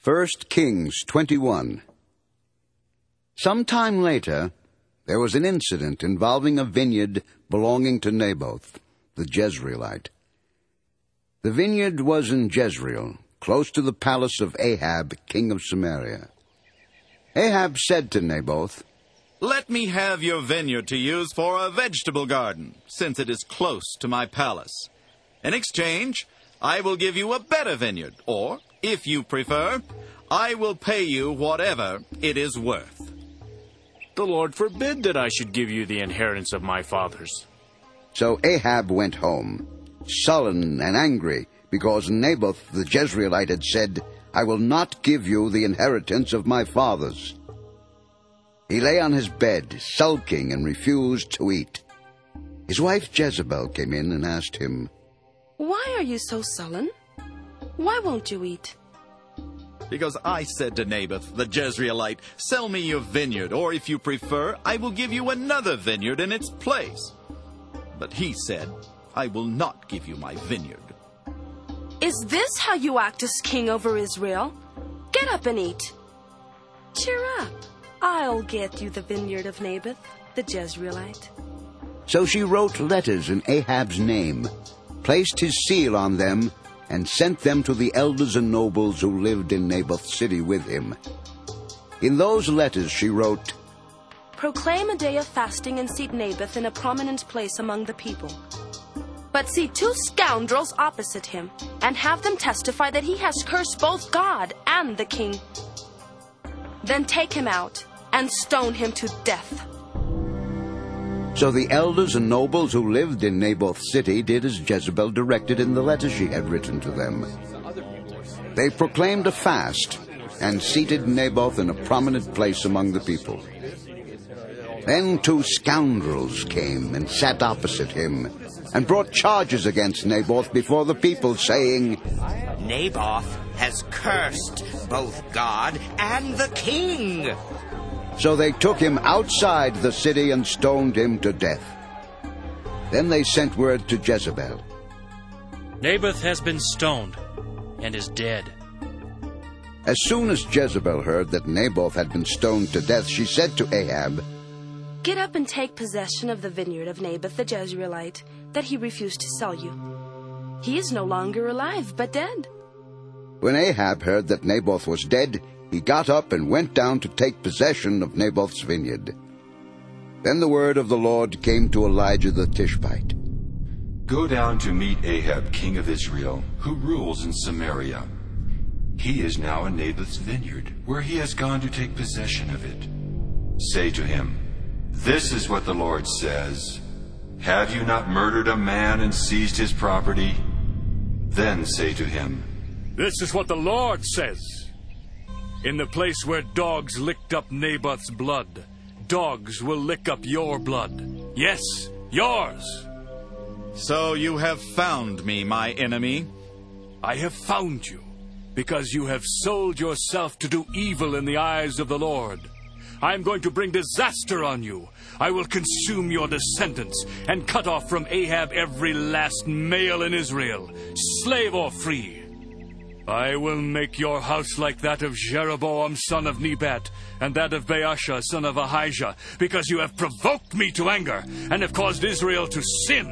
1 Kings 21. Some time later, there was an incident involving a vineyard belonging to Naboth, the Jezreelite. The vineyard was in Jezreel, close to the palace of Ahab, king of Samaria. Ahab said to Naboth, "Let me have your vineyard to use for a vegetable garden, since it is close to my palace. In exchange, I will give you a better vineyard, or, if you prefer, I will pay you whatever it is worth." "The Lord forbid that I should give you the inheritance of my fathers." So Ahab went home, sullen and angry, because Naboth the Jezreelite had said, "I will not give you the inheritance of my fathers." He lay on his bed, sulking, and refused to eat. His wife Jezebel came in and asked him, "Why are you so sullen? Why won't you eat?" "Because I said to Naboth the Jezreelite, 'Sell me your vineyard, or if you prefer, I will give you another vineyard in its place.' But he said, 'I will not give you my vineyard.'" "Is this how you act as king over Israel? Get up and eat. Cheer up. I'll get you the vineyard of Naboth, the Jezreelite." So she wrote letters in Ahab's name, placed his seal on them, and sent them to the elders and nobles who lived in Naboth's city with him. In those letters she wrote, "Proclaim a day of fasting and seat Naboth in a prominent place among the people. But seat 2 scoundrels opposite him, and have them testify that he has cursed both God and the king. Then take him out and stone him to death." So the elders and nobles who lived in Naboth's city did as Jezebel directed in the letter she had written to them. They proclaimed a fast and seated Naboth in a prominent place among the people. Then 2 scoundrels came and sat opposite him and brought charges against Naboth before the people, saying, "Naboth has cursed both God and the king." So they took him outside the city and stoned him to death. Then they sent word to Jezebel, "Naboth has been stoned and is dead." As soon as Jezebel heard that Naboth had been stoned to death, she said to Ahab, "Get up and take possession of the vineyard of Naboth the Jezreelite that he refused to sell you. He is no longer alive, but dead." When Ahab heard that Naboth was dead, he got up and went down to take possession of Naboth's vineyard. Then the word of the Lord came to Elijah the Tishbite. "Go down to meet Ahab, king of Israel, who rules in Samaria. He is now in Naboth's vineyard, where he has gone to take possession of it. Say to him, 'This is what the Lord says. Have you not murdered a man and seized his property?' Then say to him, "This is what the Lord says. In the place where dogs licked up Naboth's blood, dogs will lick up your blood. Yes, yours." "So you have found me, my enemy." "I have found you, because you have sold yourself to do evil in the eyes of the Lord. I am going to bring disaster on you. I will consume your descendants and cut off from Ahab every last male in Israel, slave or free. I will make your house like that of Jeroboam son of Nebat, and that of Baasha son of Ahijah, because you have provoked me to anger, and have caused Israel to sin.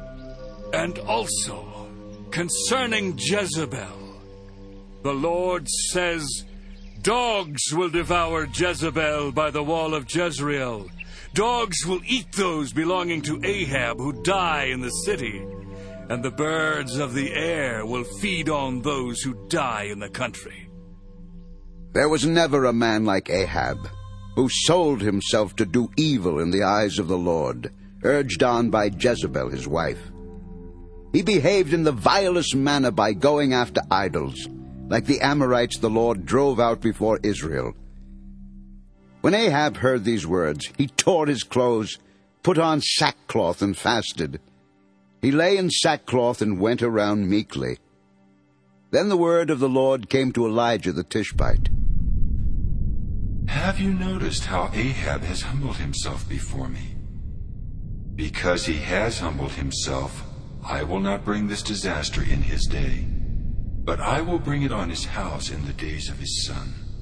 And also, concerning Jezebel, the Lord says, dogs will devour Jezebel by the wall of Jezreel. Dogs will eat those belonging to Ahab who die in the city. And the birds of the air will feed on those who die in the country." There was never a man like Ahab, who sold himself to do evil in the eyes of the Lord, urged on by Jezebel his wife. He behaved in the vilest manner by going after idols, like the Amorites the Lord drove out before Israel. When Ahab heard these words, he tore his clothes, put on sackcloth, and fasted. He lay in sackcloth and went around meekly. Then the word of the Lord came to Elijah the Tishbite. "Have you noticed how Ahab has humbled himself before me? Because he has humbled himself, I will not bring this disaster in his day. But I will bring it on his house in the days of his son.